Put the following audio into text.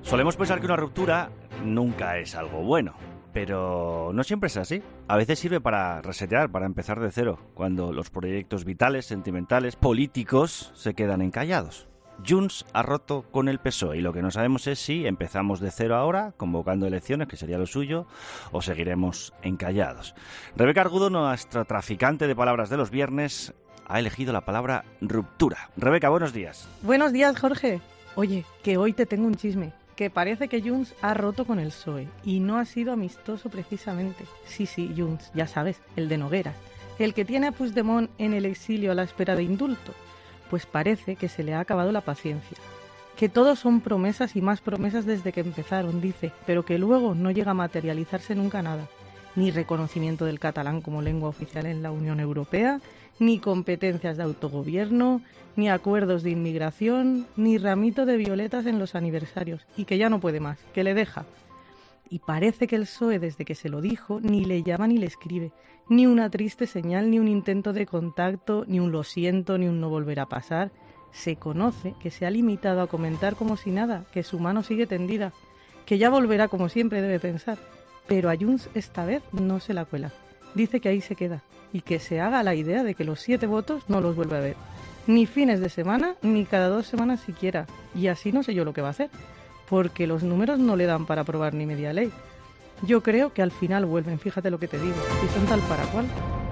Solemos pensar que una ruptura nunca es algo bueno, pero no siempre es así. A veces sirve para resetear, para empezar de cero, cuando los proyectos vitales, sentimentales, políticos se quedan encallados. Junts ha roto con el PSOE y lo que no sabemos es si empezamos de cero ahora, convocando elecciones, que sería lo suyo, o seguiremos encallados. Rebeca Argudo, nuestra traficante de palabras de los viernes, ha elegido la palabra ruptura. Rebeca, buenos días. Buenos días, Jorge. Oye, que hoy te tengo un chisme. Que parece que Junts ha roto con el PSOE y no ha sido amistoso precisamente. Sí, Junts, ya sabes, el de Nogueras, el que tiene a Puigdemont en el exilio a la espera de indulto. Pues parece que se le ha acabado la paciencia. Que todos son promesas y más promesas desde que empezaron, dice, pero que luego no llega a materializarse nunca nada. Ni reconocimiento del catalán como lengua oficial en la Unión Europea, ni competencias de autogobierno, ni acuerdos de inmigración, ni ramito de violetas en los aniversarios. Y que ya no puede más, que le deja. Y parece que el PSOE, desde que se lo dijo, ni le llama ni le escribe. Ni una triste señal, ni un intento de contacto, ni un lo siento, ni un no volverá a pasar. Se conoce que se ha limitado a comentar como si nada, que su mano sigue tendida, que ya volverá como siempre debe pensar. Pero a Junts esta vez no se la cuela. Dice que ahí se queda y que se haga la idea de que los 7 votos no los vuelve a ver. Ni fines de semana, ni cada 2 semanas siquiera. Y así no sé yo lo que va a hacer, porque los números no le dan para aprobar ni media ley. Yo creo que al final vuelven, fíjate lo que te digo, si son tal para cual.